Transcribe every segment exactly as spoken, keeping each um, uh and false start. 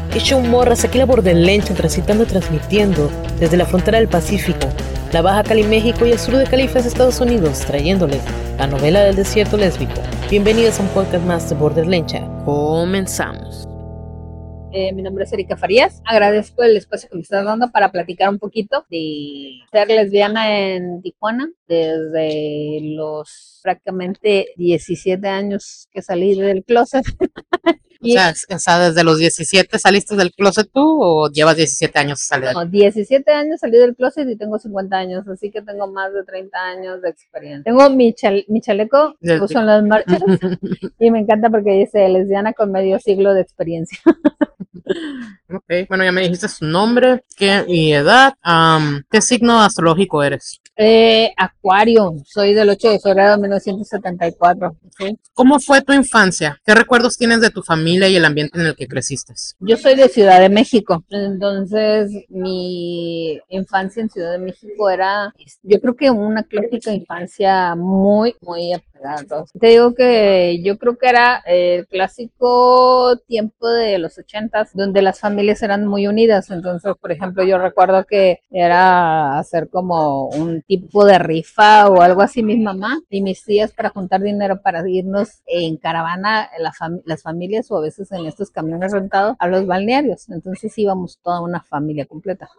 Hecho morras, aquí la borderlencha transitando y transmitiendo desde la frontera del Pacífico, la Baja Cali, México y el sur de Califas, Estados Unidos, trayéndoles la novela del desierto lésbico. Bienvenidos a un podcast más de Borderlencha. Comenzamos. Eh, mi nombre es Erika Farías. Agradezco el espacio que me estás dando para platicar un poquito de ser lesbiana en Tijuana desde los prácticamente diecisiete años que salí del closet. Y, o, sea, o sea, ¿desde los diecisiete saliste del closet tú o llevas diecisiete años saliendo? No, diecisiete años salí del closet y tengo cincuenta años, así que tengo más de treinta años de experiencia. Tengo mi, chal mi chaleco que uso en las marchas y me encanta porque dice lesbiana con medio siglo de experiencia. Ok, bueno, ya me dijiste su nombre qué, y edad. Um, ¿Qué signo astrológico eres? Eh, Acuario, soy del ocho de febrero de mil novecientos setenta y cuatro. ¿Sí? ¿Cómo fue tu infancia? ¿Qué recuerdos tienes de tu familia y el ambiente en el que creciste? Yo soy de Ciudad de México, entonces mi infancia en Ciudad de México era, yo creo que una clásica infancia muy, muy apegada. Te digo que yo creo que era el clásico tiempo de los ochentas, donde las familias eran muy unidas. Entonces, por ejemplo, yo recuerdo que era hacer como un tipo de rifa o algo así, mi mamá y mis tías para juntar dinero para irnos en caravana, la fam las familias o a veces en estos camiones rentados a los balnearios. Entonces íbamos toda una familia completa.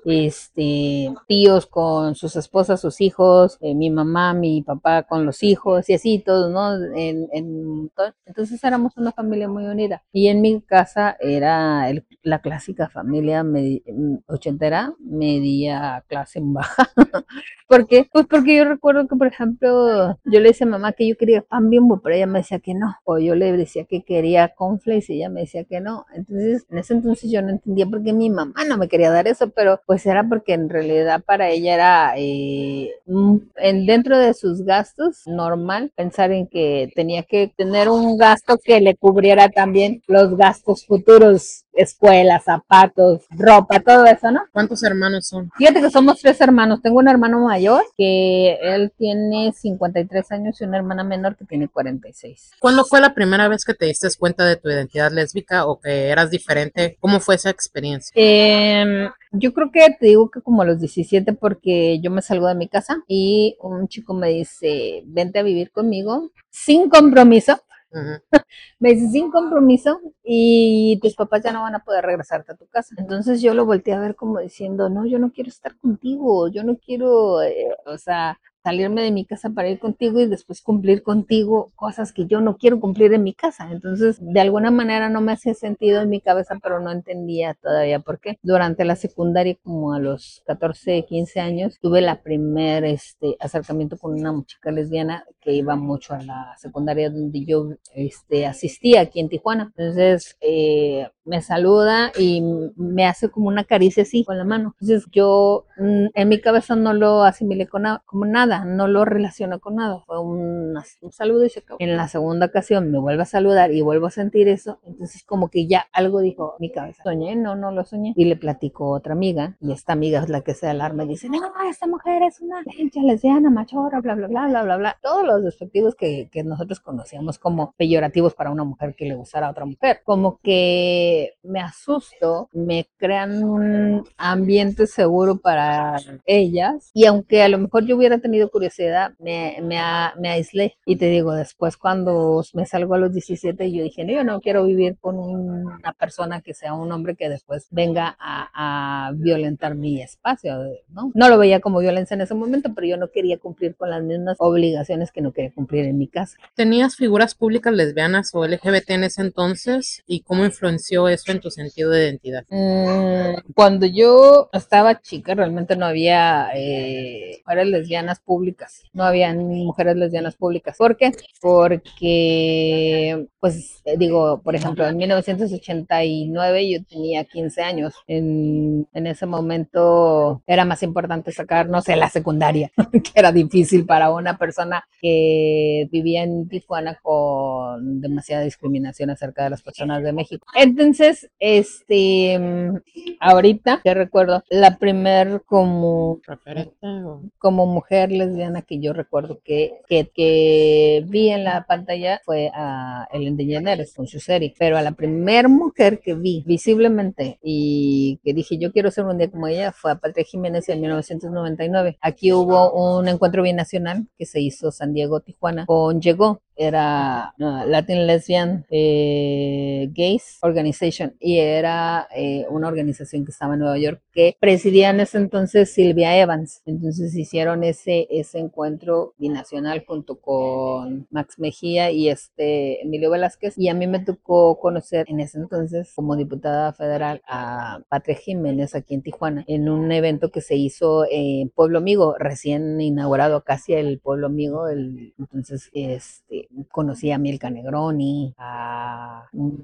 Este, tíos con sus esposas, sus hijos, eh, mi mamá, mi papá con los hijos y así todos, ¿no? En, en todo. Entonces éramos una familia muy unida. Y en mi casa era el, la clásica familia medi ochentera, media clase baja. ¿Por qué? Pues porque yo recuerdo que, por ejemplo, yo le decía a mamá que yo quería pan Bimbo, pero ella me decía que no. O yo le decía que quería cornflakes y ella me decía que no. Entonces, en ese entonces yo no entendía por qué mi mamá no me quería dar eso, pero pues era porque en realidad para ella era eh, en, dentro de sus gastos normal pensar en que tenía que tener un gasto que le cubriera también los gastos futuros, escuela, zapatos, ropa, todo eso, ¿no? ¿Cuántos hermanos son? Fíjate que somos tres hermanos. Tengo un hermano mayor que él tiene cincuenta y tres años y una hermana menor que tiene cuarenta y seis. ¿Cuándo fue la primera vez que te diste cuenta de tu identidad lésbica o que eras diferente? ¿Cómo fue esa experiencia? Eh, yo creo que te digo que como a los diecisiete, porque yo me salgo de mi casa y un chico me dice, vente a vivir conmigo sin compromiso. Uh-huh. Me dice, sin compromiso, y tus papás ya no van a poder regresarte a tu casa. Entonces yo lo volteé a ver como diciendo, no, yo no quiero estar contigo, yo no quiero, eh, o sea, salirme de mi casa para ir contigo y después cumplir contigo cosas que yo no quiero cumplir en mi casa. Entonces, de alguna manera no me hacía sentido en mi cabeza, pero no entendía todavía por qué. Durante la secundaria, como a los catorce, quince años, tuve la primer este, acercamiento con una chica lesbiana que iba mucho a la secundaria donde yo este, asistía aquí en Tijuana. Entonces, eh, me saluda y me hace como una caricia así con la mano. Entonces, yo en mi cabeza no lo asimilé con na como nada, no lo relaciono con nada. Fue un, un saludo y se acabó. En la segunda ocasión me vuelve a saludar y vuelvo a sentir eso. Entonces, como que ya algo dijo mi cabeza. ¿Soñé? No, no lo soñé. Y le platico a otra amiga, y esta amiga es la que se alarma y dice, no, esta mujer es una hincha lesbiana, machorra, bla, bla, bla, bla, bla, bla. Todos los despectivos que, que nosotros conocíamos como peyorativos para una mujer que le gustara a otra mujer. Como que me asusto, me crean un ambiente seguro para ellas, y aunque a lo mejor yo hubiera tenido curiosidad, me, me, me aislé. Y te digo, después cuando me salgo a los diecisiete, yo dije, no, yo no quiero vivir con una persona que sea un hombre que después venga a, a violentar mi espacio, ¿no? No lo veía como violencia en ese momento, pero yo no quería cumplir con las mismas obligaciones que no quería cumplir en mi casa. ¿Tenías figuras públicas lesbianas o L G B T en ese entonces? ¿Y cómo influenció eso en tu sentido de identidad? Mm, cuando yo estaba chica, realmente no había eh, mujeres lesbianas públicas, no había mujeres lesbianas públicas. ¿Por qué? Porque, pues, eh, digo, por ejemplo, en mil novecientos ochenta y nueve yo tenía quince años. En, en ese momento era más importante sacar, no sé, la secundaria, que era difícil para una persona que vivía en Tijuana con demasiada discriminación acerca de las personas de México. Entonces, este, ahorita, que recuerdo, la primer como, como mujer lesbiana que yo recuerdo que, que, que vi en la pantalla fue a Ellen DeGeneres con su serie, pero a la primer mujer que vi visiblemente y que dije yo quiero ser un día como ella fue a Patria Jiménez en mil novecientos noventa y nueve. Aquí hubo un encuentro binacional que se hizo San Diego, Tijuana, con Llegó, era uh, Latin Lesbian eh, Gays Organization y era eh, una organización que estaba en Nueva York que presidía en ese entonces Silvia Evans. Entonces hicieron ese, ese encuentro binacional junto con Max Mejía y este Emilio Velázquez, y a mí me tocó conocer en ese entonces como diputada federal a Patria Jiménez aquí en Tijuana en un evento que se hizo en Pueblo Amigo, recién inaugurado casi el Pueblo Amigo. El, entonces este conocí a Milka Negroni, a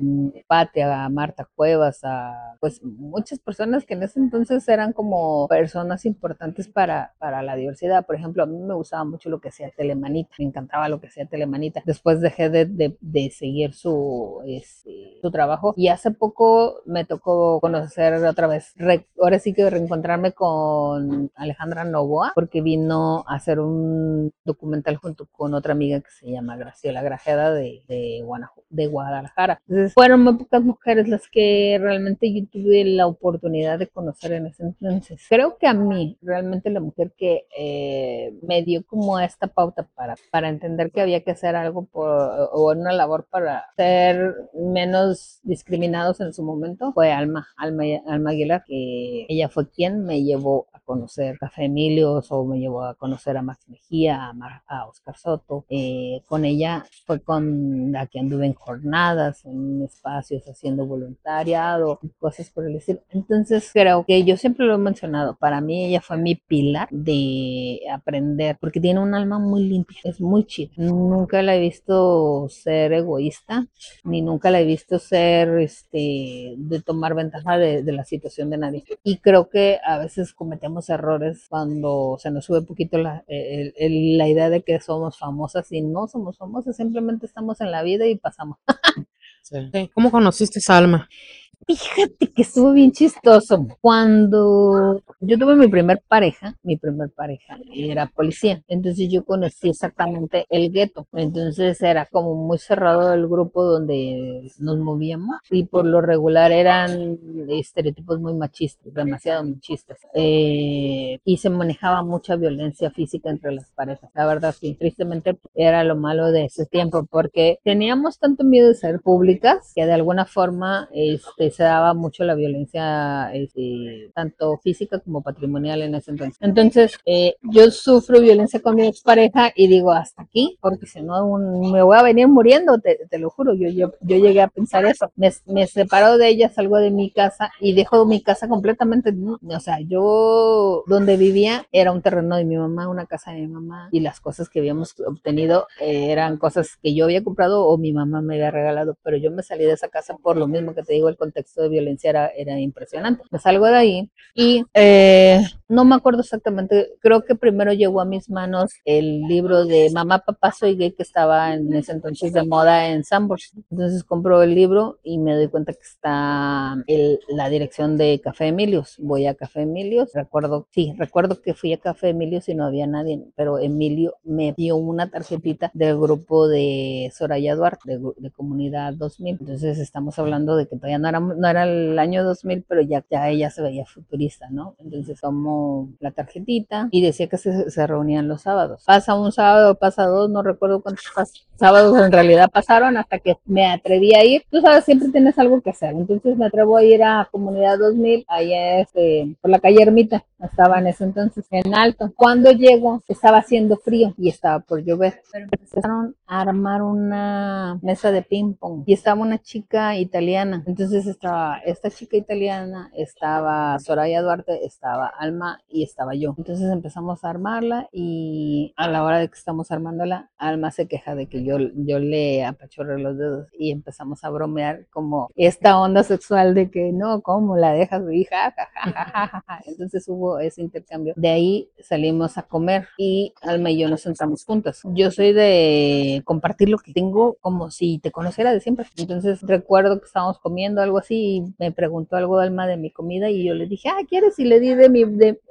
Patria, a Marta Cuevas, a pues muchas personas que en ese entonces eran como personas importantes para, para la diversidad. Por ejemplo, a mí me gustaba mucho lo que hacía Telemanita, me encantaba lo que hacía Telemanita. Después dejé de, de, de seguir su, este, su trabajo y hace poco me tocó conocer otra vez, re, ahora sí que reencontrarme con Alejandra Novoa, porque vino a hacer un documental junto con otra amiga que se llama Graciela Grajeda de, de, Guanajuato, de Guadalajara. Entonces fueron muy pocas mujeres las que realmente yo tuve la oportunidad de conocer en ese entonces. Creo que a mí realmente la mujer que eh, me dio como esta pauta para, para entender que había que hacer algo por, o una labor para ser menos discriminados en su momento fue Alma, Alma, Alma Aguilar, que ella fue quien me llevó a conocer Café Emilios o me llevó a conocer a Max Mejía, a, Mar, a Oscar Soto. Eh, con ella fue con la que anduve en jornadas, en espacios haciendo voluntariado, cosas por el estilo. Entonces creo que yo siempre lo he mencionado, para mí ella fue mi pilar de aprender, porque tiene un alma muy limpia, es muy chida. Nunca la he visto ser egoísta, ni nunca la he visto ser, este, de tomar ventaja de, de la situación de nadie. Y creo que a veces cometemos errores cuando se nos sube un poquito la, el, el, la idea de que somos famosas y no somos famosas, simplemente estamos en la vida y pasamos. Sí. ¿Cómo conociste a Alma? Fíjate que estuvo bien chistoso. Cuando yo tuve mi primer pareja, mi primer pareja era policía, entonces yo conocí exactamente el gueto, entonces era como muy cerrado el grupo donde nos movíamos y por lo regular eran estereotipos muy machistas, demasiado machistas, eh, y se manejaba mucha violencia física entre las parejas. La verdad sí, tristemente era lo malo de ese tiempo porque teníamos tanto miedo de ser públicas que de alguna forma este se daba mucho la violencia este, tanto física como patrimonial en ese entonces. Entonces, eh, yo sufro violencia con mi expareja y digo, hasta aquí, porque si no un, me voy a venir muriendo, te, te lo juro, yo, yo, yo llegué a pensar eso. Me, me separo de ella, salgo de mi casa y dejo mi casa completamente, o sea, yo donde vivía era un terreno de mi mamá, una casa de mi mamá, y las cosas que habíamos obtenido eh, eran cosas que yo había comprado o mi mamá me había regalado, pero yo me salí de esa casa por lo mismo que te digo, el contexto de violencia era, era impresionante. Me salgo de ahí y eh, no me acuerdo exactamente, creo que primero llegó a mis manos el libro de Mamá, Papá, Soy Gay, que estaba en ese entonces de moda en Sanborns. Entonces compro el libro y me doy cuenta que está el, la dirección de Café Emilios. Voy a Café Emilios, recuerdo, sí, recuerdo que fui a Café Emilios y no había nadie, pero Emilio me dio una tarjetita del grupo de Soraya Duarte, de, de Comunidad dos mil. Entonces estamos hablando de que todavía no era, no era el año dos mil, pero ya, ya ella se veía futurista, ¿no? Entonces tomó la tarjetita y decía que se, se reunían los sábados. Pasa un sábado, pasa dos, no recuerdo cuántos sábados en realidad pasaron hasta que me atreví a ir. Tú sabes, siempre tienes algo que hacer. Entonces me atrevo a ir a Comunidad dos mil, allá este, por la calle Ermita, estaba en ese entonces, en Alto. Cuando llego, estaba haciendo frío y estaba por llover, pero empezaron a armar una mesa de ping pong y estaba una chica italiana. Entonces estaba esta chica italiana, estaba Soraya Duarte, estaba Alma y estaba yo. Entonces empezamos a armarla y a la hora de que estamos armándola, Alma se queja de que yo, yo le apachurré los dedos y empezamos a bromear como esta onda sexual de que no, ¿cómo la dejas? Y ja, ja, ja, ja, ja, ja. Entonces hubo ese intercambio. De ahí salimos a comer y Alma y yo nos sentamos juntas. Yo soy de compartir lo que tengo como si te conociera de siempre. Entonces recuerdo que estábamos comiendo algo así y me preguntó algo Alma de mi comida y yo le dije, ah, ¿quieres? Y le di de mi, de,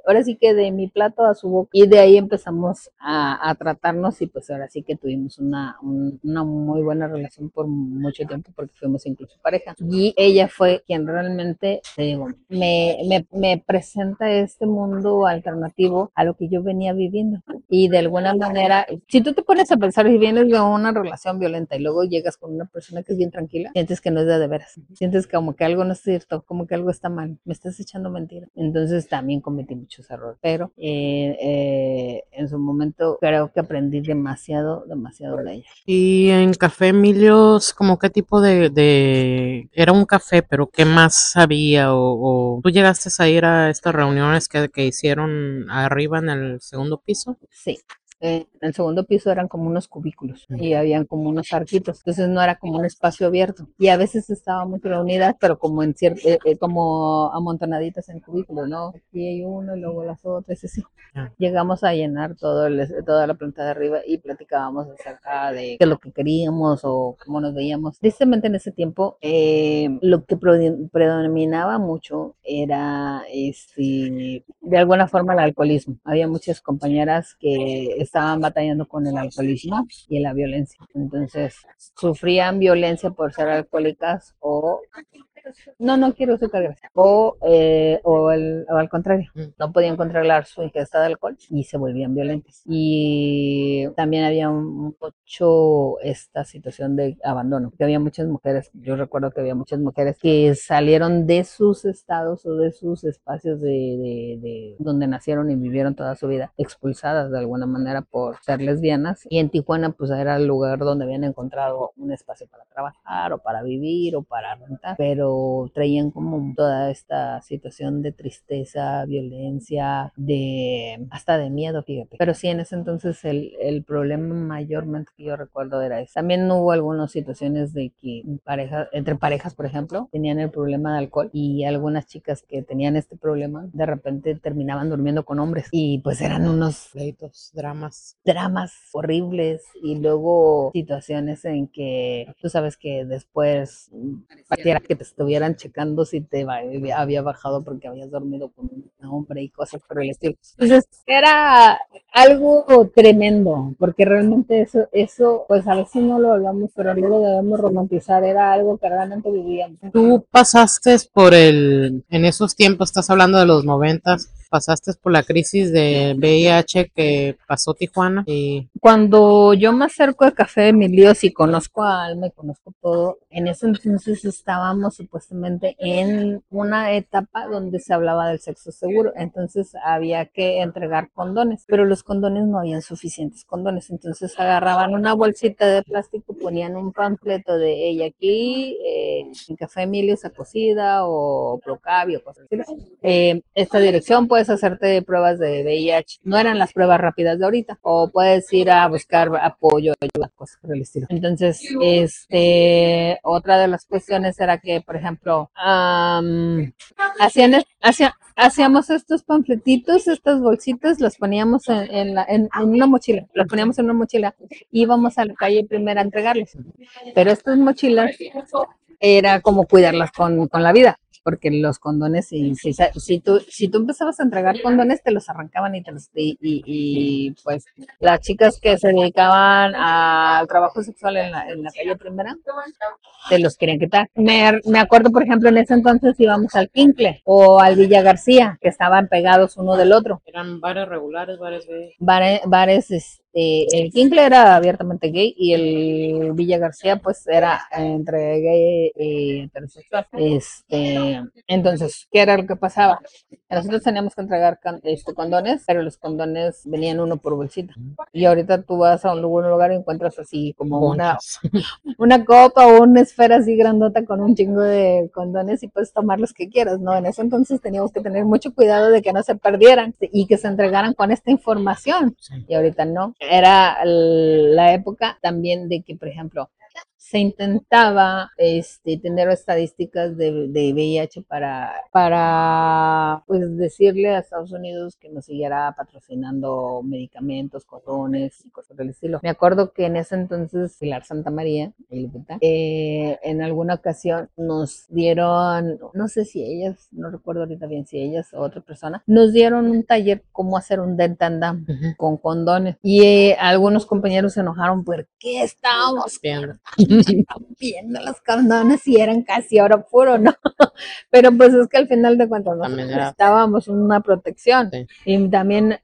ahora sí que de mi plato a su boca, y de ahí empezamos a, a tratarnos, y pues ahora sí que tuvimos una, un, una muy buena relación por mucho tiempo, porque fuimos incluso pareja, y ella fue quien realmente, te digo, me, me, me presenta este mundo alternativo a lo que yo venía viviendo, y de alguna manera, si tú te pones a pensar y vienes de una relación violenta y luego llegas con una persona que es bien tranquila, sientes que no es de, de veras, sientes como que algo no es cierto, como que algo está mal, me estás echando mentiras. Entonces también cometí muchos errores, pero eh, eh, en su momento creo que aprendí demasiado, demasiado de ella. Y en Café Emilios, ¿como qué tipo de, de... era un café, pero qué más había? O, o tú llegaste a ir a estas reuniones que, que hicieron arriba en el segundo piso? Sí. Eh, en el segundo piso eran como unos cubículos y habían como unos arquitos, entonces no era como un espacio abierto, y a veces estábamos reunidas, pero como en cierto, eh, eh, como amontonaditas en cubículos, ¿no? Aquí hay uno y luego las otras, y así. Ah. Llegamos a llenar todo el, toda la planta de arriba y platicábamos acerca de qué es lo que queríamos o cómo nos veíamos. Tristemente en ese tiempo eh, lo que predominaba mucho era este, de alguna forma el alcoholismo. Había muchas compañeras que estaban batallando con el alcoholismo y la violencia. Entonces, sufrían violencia por ser alcohólicas o no, no quiero azúcar gracias. O, eh, o, el, o al contrario, no podían controlar su ingesta de alcohol y se volvían violentas. Y también había un, mucho esta situación de abandono, que había muchas mujeres, yo recuerdo que había muchas mujeres que salieron de sus estados o de sus espacios de, de, de donde nacieron y vivieron toda su vida, expulsadas de alguna manera por ser lesbianas, y en Tijuana pues era el lugar donde habían encontrado un espacio para trabajar o para vivir o para rentar, pero traían como toda esta situación de tristeza, violencia, de hasta de miedo, fíjate. Pero sí, en ese entonces el, el problema mayormente que yo recuerdo era eso. También hubo algunas situaciones de que pareja, entre parejas, por ejemplo, tenían el problema de alcohol, y algunas chicas que tenían este problema de repente terminaban durmiendo con hombres, y pues eran unos Pleitos, dramas. dramas horribles, y luego situaciones en que tú sabes que después pareciera que te estuvieran checando si te va, había bajado porque habías dormido con un hombre y cosas por el estilo. Entonces era algo tremendo, porque realmente eso, eso pues a veces no lo hablamos, pero no lo debemos romantizar, era algo que realmente vivíamos. Tú pasaste por el, en esos tiempos, estás hablando de los noventas, pasaste por la crisis de V I H que pasó Tijuana y... Cuando yo me acerco al Café Emilios y conozco a Alma y conozco todo, en ese entonces estábamos supuestamente en una etapa donde se hablaba del sexo seguro, entonces había que entregar condones, pero los condones no habían suficientes condones, entonces agarraban una bolsita de plástico, ponían un panfleto de ella aquí, eh, en Café Emilios acogida o Procavio, cosas así. Eh, esta dirección puedes hacerte pruebas de V I H, no eran las pruebas rápidas de ahorita, o puedes ir a buscar apoyo, ayuda, cosas por el estilo. Entonces, este, otra de las cuestiones era que, por ejemplo, um, hacían, hacían, hacíamos estos panfletitos, estas bolsitas, las poníamos en, en, la, en, en una mochila, las poníamos en una mochila, íbamos a la calle primero a entregarles, pero estas mochilas era como cuidarlas con, con la vida, porque los condones, si, si, si, tú, si tú empezabas a entregar condones, te los arrancaban y, te los, y, y, y pues las chicas que se dedicaban al trabajo sexual en la, en la calle primera, te los querían quitar. Me, me acuerdo, por ejemplo, en ese entonces íbamos al Quincle o al Villa García, que estaban pegados uno del otro. Eran bares regulares, bares gays. Bares, bares este, el Quincle era abiertamente gay y el Villa García pues era entre gay y heterosexual. Este, entonces, ¿qué era lo que pasaba? Nosotros teníamos que entregar este, condones, pero los condones venían uno por bolsita. Y ahorita tú vas a un lugar y encuentras así como una, una copa o una esfera así grandota con un chingo de condones y puedes tomar los que quieras, ¿no? En ese entonces teníamos que tener mucho cuidado de que no se perdieran y que se entregaran con esta información. Y ahorita no. Era la época también de que, por ejemplo, se intentaba este, tener estadísticas de, de V I H para, para pues decirle a Estados Unidos que nos siguiera patrocinando medicamentos, condones y cosas del estilo. Me acuerdo que en ese entonces Pilar Santa María, eh, en alguna ocasión nos dieron, no sé si ellas, no recuerdo ahorita bien si ellas o otra persona, nos dieron un taller cómo hacer un dental dam uh-huh. con condones. Y eh, algunos compañeros se enojaron porque estábamos viendo, viendo los condones y eran casi oro puro, ¿no? Pero pues es que al final de cuentas nosotros necesitábamos una protección. Sí. Y también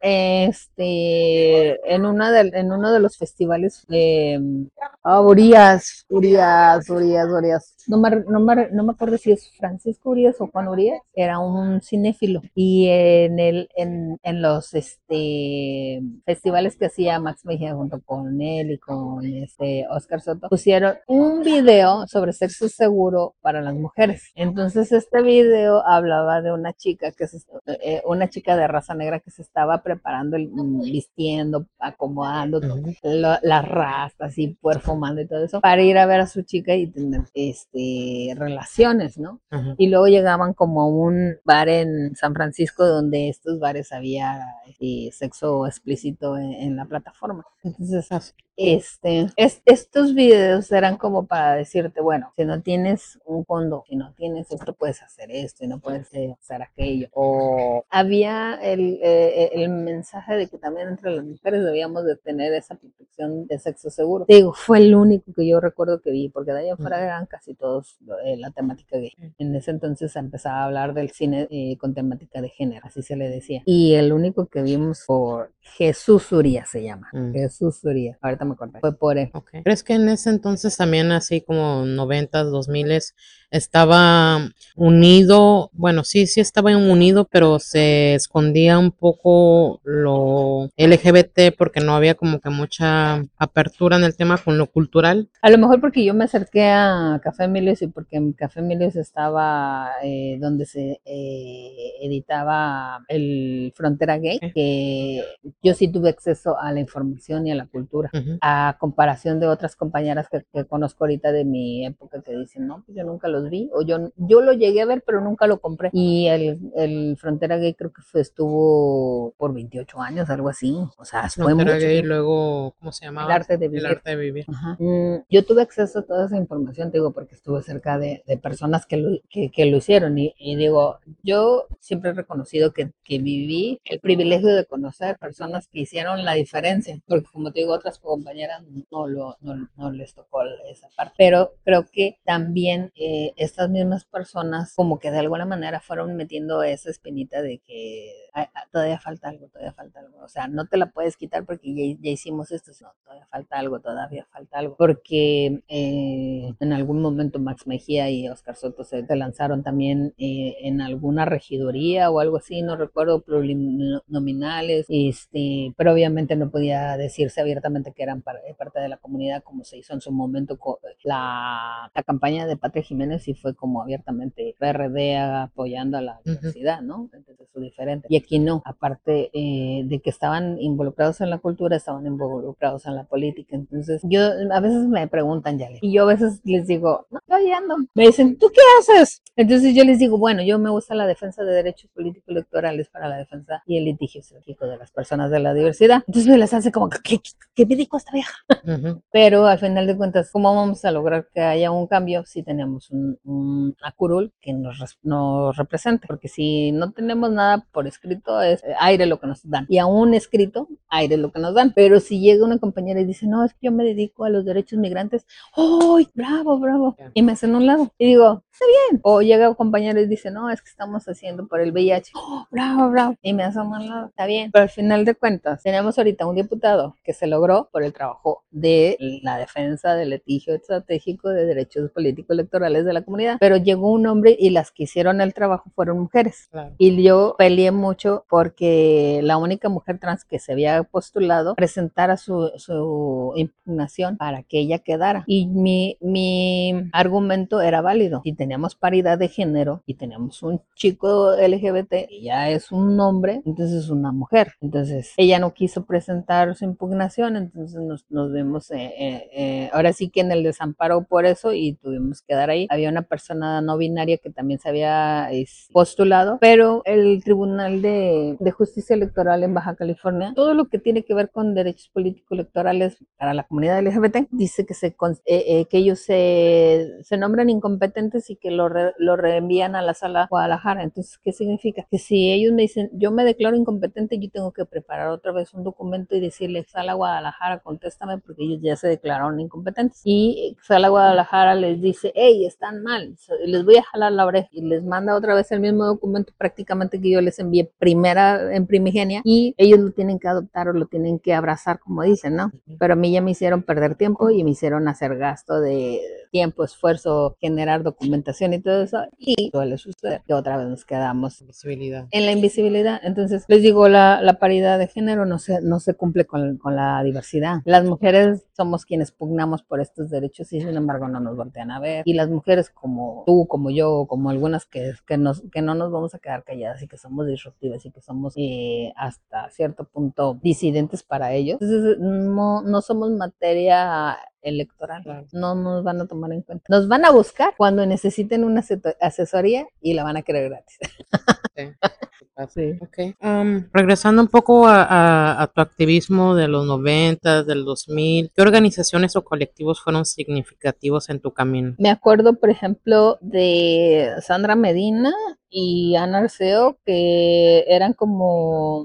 este en una de, en uno de los festivales eh, oh, Urias, Urias, Urias, Urias. No me, no, me, no me acuerdo si es Francisco Urias o Juan Urias, era un cinéfilo. Y en el en, en los este festivales que hacía Max Mejía junto con él y con este Oscar Soto, pusieron un video sobre sexo seguro para las mujeres. Entonces este video hablaba de una chica que se, eh, una chica de raza negra que se estaba preparando, vistiendo, acomodando uh-huh. lo, las rastas y perfumando y todo eso para ir a ver a su chica y tener este relaciones, ¿no? Uh-huh. Y luego llegaban como a un bar en San Francisco donde estos bares había eh, sexo explícito en, en la plataforma. Entonces este es, estos videos eran como para decirte, bueno, si no tienes un condón, si no tienes esto, puedes hacer esto y no puedes hacer aquello. O había el, eh, el mensaje de que también entre las mujeres debíamos de tener esa protección de sexo seguro. Te digo, fue el único que yo recuerdo que vi, porque de ahí afuera eran casi todos eh, la temática gay. En ese entonces empezaba a hablar del cine eh, con temática de género, así se le decía. Y el único que vimos por Jesús Uría se llama. Mm. Jesús Uría. Ahorita me acordé. Fue por él. Okay. ¿Crees que en ese entonces también así como noventas, dos miles estaba unido? Bueno, sí, sí estaba unido, pero se escondía un poco lo L G B T porque no había como que mucha apertura en el tema con lo cultural. A lo mejor porque yo me acerqué a Café Emilios y porque en Café Emilios estaba eh, donde se eh, editaba el Frontera Gay, okay. que yo sí tuve acceso a la información y a la cultura, uh-huh. a comparación de otras compañeras que, que conozco ahorita de mi época que dicen, no, pues yo nunca los vi, o yo, yo lo llegué a ver, pero nunca lo compré. Y el, el Frontera Gay creo que fue, estuvo por veintiocho años, algo así. O sea, fue Frontera mucho. Gay, luego, ¿cómo se llamaba? El arte de vivir. El arte de vivir. Ajá. Mm, yo tuve acceso a toda esa información, te digo, porque estuve cerca de, de personas que lo, que, que lo hicieron. Y, y digo, yo siempre he reconocido que, que viví el privilegio de conocer personas que hicieron la diferencia, porque como te digo, otras compañeras no, lo, no, no les tocó esa parte. Pero creo que también eh, estas mismas personas como que de alguna manera fueron metiendo esa espinita de que ah, ah, todavía falta algo, todavía falta algo. O sea, no te la puedes quitar porque ya, ya hicimos esto, no, todavía falta algo, todavía falta algo. Porque eh, en algún momento Max Mejía y Oscar Soto se te lanzaron también eh, en alguna regiduría o algo así, no recuerdo, plurinominales, este, pero obviamente no podía decirse abiertamente que eran parte de la comunidad como se hizo en su momento con la, la campaña de Patria Jiménez y fue como abiertamente P R D apoyando a la uh-huh. diversidad, ¿no? Entonces fue diferente. Y aquí no, aparte eh, de que estaban involucrados en la cultura, estaban involucrados en la política. Entonces yo a veces me preguntan, ya, y yo a veces les digo, no, estoy ando. Me dicen, ¿tú qué haces? Entonces yo les digo, bueno, yo me gusta la defensa de derechos políticos electorales para la defensa y el litigio estratégico de las personas de la diversidad. Entonces me les hace como, ¿qué, qué, qué me dijo esta vieja? Uh-huh. Pero al final de cuentas, ¿cómo vamos a lograr que haya un cambio si tenemos un, un a curul que nos, nos represente? Porque si no tenemos nada por escrito, es aire lo que nos dan. Y aún escrito, aire lo que nos dan. Pero si llega una compañera y dice, no, es que yo me dedico a los derechos migrantes, ¡oh, bravo, bravo! Yeah. Y me hacen un lado. Y digo, está bien. O llega un compañero y dice, no, es que estamos haciendo por el V I H, ¡oh, bravo, bravo! Y me hacen un lado. Está bien. Pero al final de cuentas, tenemos ahorita un diputado que se logró por el trabajo de la defensa del litigio estratégico de derechos políticos electorales de la comunidad. Pero llegó un hombre y las que hicieron el trabajo fueron mujeres. Claro. Y yo yo peleé mucho porque la única mujer trans que se había postulado presentara su, su impugnación para que ella quedara. Y mi, mi argumento era válido. Si teníamos paridad de género y tenemos un chico L G B T y ya es un hombre, entonces es una mujer. Entonces ella no quiso presentar su impugnación, entonces nos, nos vimos eh, eh, eh, ahora sí que en el desamparo por eso y tuvimos que dar ahí. Había una persona no binaria que también se había es, postulado, pero el Tribunal de, de Justicia Electoral en Baja California, todo lo que tiene que ver con derechos políticos electorales para la comunidad L G B T, dice que, se, eh, eh, que ellos se, se nombran incompetentes y que lo, re, lo reenvían a la sala Guadalajara. Entonces, ¿qué significa? Que si ellos me dicen, yo me declaro incompetente, yo tengo que preparar otra vez un documento y decirle, sala Guadalajara, contéstame, porque ellos ya se declararon incompetentes. Y sala Guadalajara les dice, hey, están mal, les voy a jalar la oreja, y les manda otra vez el mismo documento prácticamente que yo les envié primera en primigenia, y ellos lo tienen que adoptar o lo tienen que abrazar, como dicen, ¿no? Pero a mí ya me hicieron perder tiempo y me hicieron hacer gasto de tiempo, esfuerzo, generar documentación y todo eso, y suele suceder que otra vez nos quedamos Invisibilidad. en la invisibilidad. Entonces, les digo, la, la paridad de género no se, no se cumple con, con la diversidad. Las mujeres somos quienes pugnamos por estos derechos y sin embargo no nos voltean a ver. Y las mujeres como tú, como yo, como algunas que, que, nos, que no nos vamos a quedar calladas y que somos disruptivas y que somos eh, hasta cierto punto disidentes para ellos. Entonces, no, no somos materia electoral, claro. No nos van a tomar en cuenta. Nos van a buscar cuando necesiten una asesoría y la van a querer gratis. Sí. Sí. Okay. Um, regresando un poco a, a, a tu activismo de los noventa, del dos mil, ¿qué organizaciones o colectivos fueron significativos en tu camino? Me acuerdo, por ejemplo, de Sandra Medina y Ana Arceo, que eran como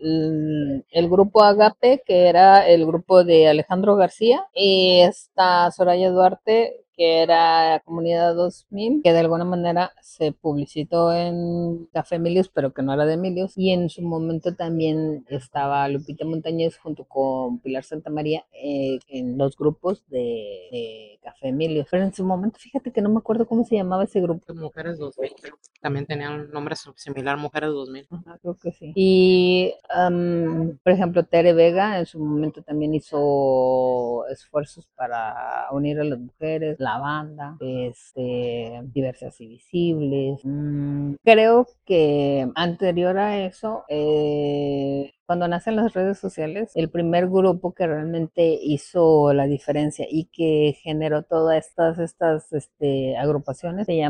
el, el grupo Agape, que era el grupo de Alejandro García, y esta Soraya Duarte, que era Comunidad dos mil, que de alguna manera se publicitó en Café Emilios, pero que no era de Emilios, y en su momento también estaba Lupita Montañez junto con Pilar Santamaría eh, en los grupos de, de Café Emilios, pero en su momento, fíjate que no me acuerdo cómo se llamaba ese grupo. Mujeres dos mil, también tenían un nombre similar, Mujeres dos mil. Ajá, creo que sí. Y, um, por ejemplo, Tere Vega en su momento también hizo esfuerzos para unir a las mujeres, la banda, este, Diversas y Visibles. Mm, creo que anterior a eso, eh, cuando nacen las redes sociales, el primer grupo que realmente hizo la diferencia y que generó todas estas, estas este, agrupaciones se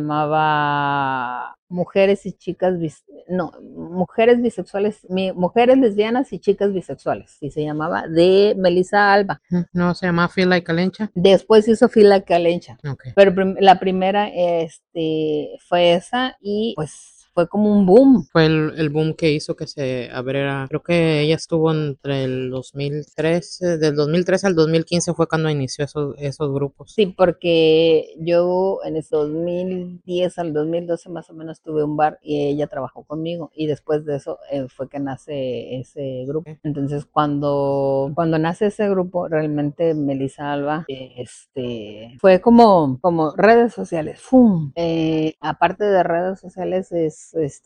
llamaba Mujeres y Chicas, bis, no, Mujeres Bisexuales, mi, Mujeres Lesbianas y Chicas Bisexuales, y se llamaba, de Melissa Alba. ¿No se llamaba Feel Like Calencha? Después hizo Feel Like Calencha, okay. Pero prim la primera este, fue esa y pues fue como un boom. Fue el, el boom que hizo que se abriera. Creo que ella estuvo entre el dos mil trece, del dos mil trece al dos mil quince fue cuando inició esos, esos grupos. Sí, porque yo en el dos mil diez al dos mil doce más o menos tuve un bar y ella trabajó conmigo y después de eso eh, fue que nace ese grupo. Entonces cuando, cuando nace ese grupo, realmente Melissa Alba eh, este, fue como, como redes sociales. ¡Fum! Eh, aparte de redes sociales es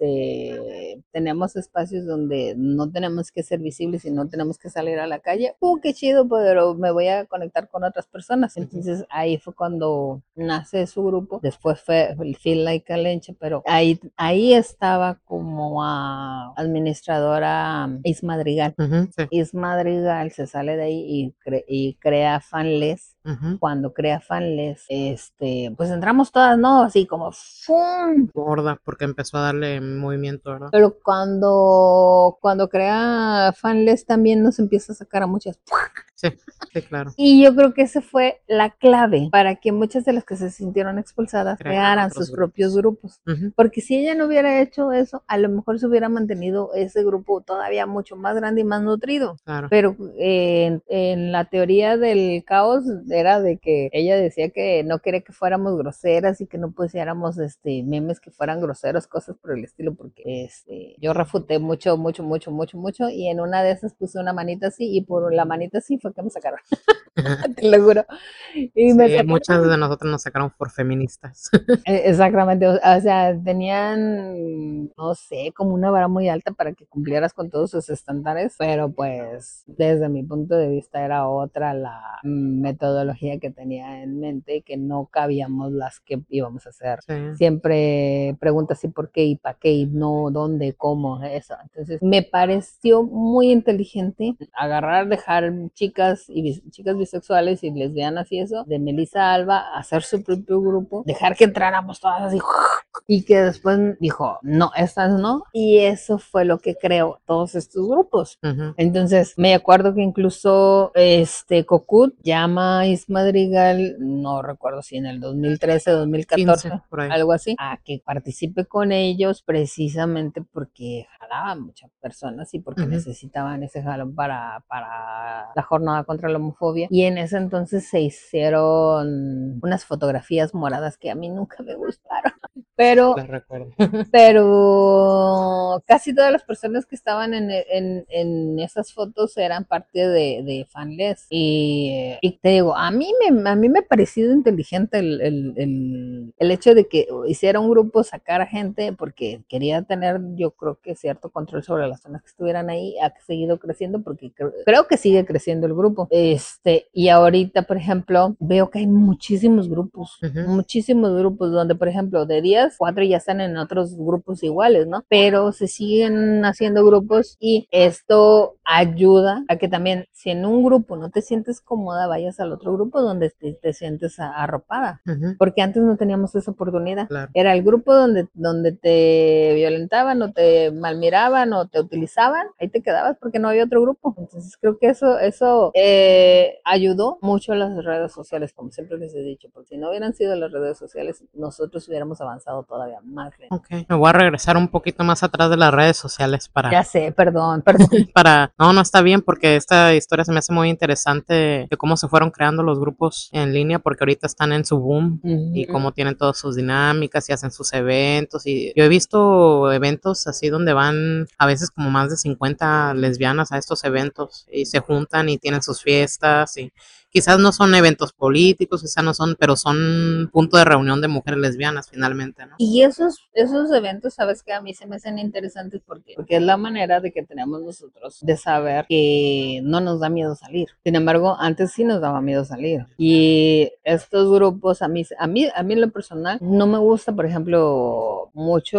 este, tenemos espacios donde no tenemos que ser visibles y no tenemos que salir a la calle. ¡Uh, qué chido! Pero me voy a conectar con otras personas. Entonces ahí fue cuando nace su grupo. Después fue el Feel Like Calencha, pero ahí, ahí estaba como a administradora Is Madrigal. Uh-huh, sí. Is Madrigal se sale de ahí y, cre y crea Fanless. Uh-huh. Cuando crea Fanless, este, pues entramos todas, ¿no? Así como ¡fum! Gorda, porque empezó a darle movimiento, ¿verdad? Pero cuando, cuando crea Fanless también nos empieza a sacar a muchas. Sí, sí, claro. Y yo creo que esa fue la clave para que muchas de las que se sintieron expulsadas Crean crearan sus grupos. propios grupos. Uh-huh. Porque si ella no hubiera hecho eso, a lo mejor se hubiera mantenido ese grupo todavía mucho más grande y más nutrido. Claro. Pero eh, en, en la teoría del caos era de que ella decía que no quería que fuéramos groseras y que no pusiéramos este, memes que fueran groseros, cosas por el estilo, porque este, yo refuté mucho, mucho, mucho, mucho, mucho, y en una de esas puse una manita así, y por la manita así fue que me sacaron, te lo juro. Y me Sí, sacaron. muchas de nosotros nos sacaron por feministas. Eh, Exactamente, o o sea, tenían, no sé, como una vara muy alta para que cumplieras con todos sus estándares, pero pues desde mi punto de vista era otra la mm, metodología que tenía en mente, que no cabíamos las que íbamos a hacer. Sí. Siempre preguntas y por qué y para qué y no, dónde, cómo, eso. Entonces me pareció muy inteligente agarrar, dejar chicas y bis- chicas bisexuales y lesbianas y eso, de Melissa Alba, hacer su propio grupo, dejar que entráramos todas así, y que después dijo, no, estas no, y eso fue lo que creó todos estos grupos. Ujú. Entonces, me acuerdo que incluso este Cocut llama a Is Madrigal, no recuerdo si en el dos mil trece, dos mil catorce, quince, por ahí. algo así, a que participe con ellos precisamente porque jalaban muchas personas y porque Ujú. necesitaban ese jalón para, para la jornada contra la homofobia. Y en ese entonces se hicieron unas fotografías moradas que a mí nunca me gustaron, pero Las recuerdo. pero casi todas las personas que estaban en, en, en esas fotos eran parte de, de Fanless. Y, y te digo, a mí me, a mí me ha parecido inteligente el, el, el, el hecho de que hiciera un grupo, sacar a gente, porque quería tener, yo creo que cierto control sobre las zonas que estuvieran ahí, ha seguido creciendo, porque creo, creo que sigue creciendo el grupo. Este, y ahorita, por ejemplo, veo que hay muchísimos grupos, Ujú. muchísimos grupos, donde, por ejemplo, de diez, cuatro ya están en otros grupos iguales, ¿no? Pero se siguen haciendo grupos y esto ayuda a que también, si en un grupo no te sientes cómoda, vayas al otro grupo donde te, te sientes a- arropada. Ujú. Porque antes no teníamos esa oportunidad. Claro. Era el grupo donde, donde te violentaban o te malmiraban o te utilizaban, ahí te quedabas porque no había otro grupo. Entonces creo que eso, eso eh, ayudó mucho a las redes sociales, como siempre les he dicho, porque si no hubieran sido las redes sociales, nosotros hubiéramos avanzado todavía más lento. Ok, me voy a regresar un poquito más atrás de las redes sociales para, Ya sé, perdón, perdón. para, no, no está bien porque esta historia se me hace muy interesante de cómo se fueron creando los grupos en línea porque ahorita están en su boom y Ujú. cómo tienen todas sus dinámicas y hacen sus eventos y yo he visto eventos así donde van a veces como más de cincuenta lesbianas a estos eventos y se juntan y tienen sus fiestas y quizás no son eventos políticos, quizás no son, pero son punto de reunión de mujeres lesbianas finalmente, ¿no? Y esos, esos eventos, sabes que a mí se me hacen interesantes porque, porque es la manera de que tenemos nosotros de saber que no nos da miedo salir. Sin embargo, antes sí nos daba miedo salir. Y estos grupos, a mí, a mí, a mí en lo personal, no me gusta, por ejemplo,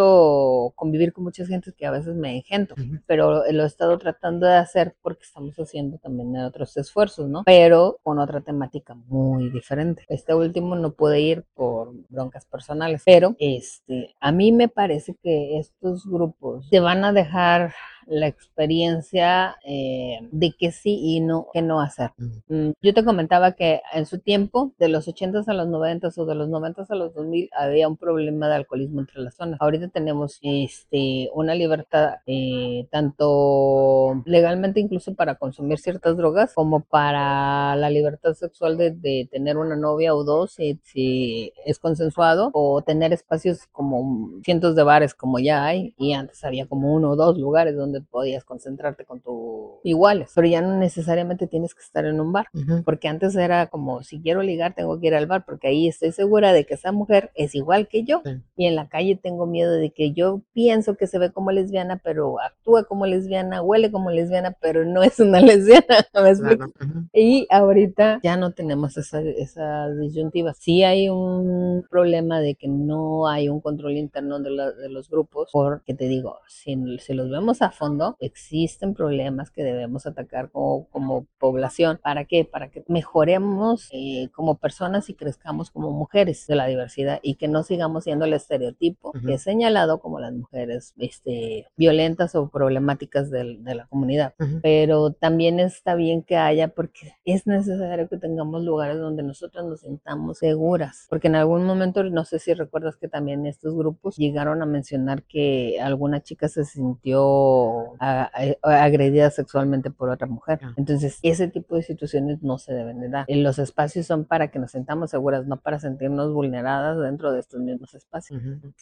mucho convivir con muchas gentes que a veces me engento, Ujú. pero lo he estado tratando de hacer porque estamos haciendo también otros esfuerzos, ¿no? Pero con otra temática muy diferente. Este último no pude ir por broncas personales, pero este, a mí me parece que estos grupos te van a dejar la experiencia eh, de que sí y no, que no hacer. Mm, Yo te comentaba que en su tiempo, de los ochentas a los noventas o de los noventas a los dos mil, había un problema de alcoholismo entre las zonas. Ahorita tenemos este, una libertad eh, tanto legalmente incluso para consumir ciertas drogas como para la libertad sexual de, de tener una novia o dos si, si es consensuado, o tener espacios como cientos de bares como ya hay, y antes había como uno o dos lugares donde podías concentrarte con tus iguales, pero ya no necesariamente tienes que estar en un bar, Ujú. porque antes era como, si quiero ligar tengo que ir al bar, porque ahí estoy segura de que esa mujer es igual que yo, Sí. y en la calle tengo miedo de que yo pienso que se ve como lesbiana, pero actúa como lesbiana, huele como lesbiana, pero no es una lesbiana, ¿me explico? Claro. Ujú. Y ahorita ya no tenemos esa, esa disyuntiva. Sí hay un problema de que no hay un control interno de, la, de los grupos, porque te digo, si, si los vemos a fondo, existen problemas que debemos atacar como, como población. ¿Para qué? Para que mejoremos eh, como personas y crezcamos como mujeres de la diversidad y que no sigamos siendo el estereotipo Ujú. que es señalado como las mujeres este, violentas o problemáticas del- de la comunidad. Ujú. Pero también está bien que haya, porque es necesario que tengamos lugares donde nosotros nos sintamos seguras, porque en algún momento, no sé si recuerdas que también estos grupos llegaron a mencionar que alguna chica se sintió a- a- agredida sexualmente por otra mujer. Ah. Entonces, ese tipo de situaciones no se deben de dar. Eh, Los espacios son para que nos sintamos seguras, no para sentirnos vulneradas dentro de estos mismos espacios. Ujú.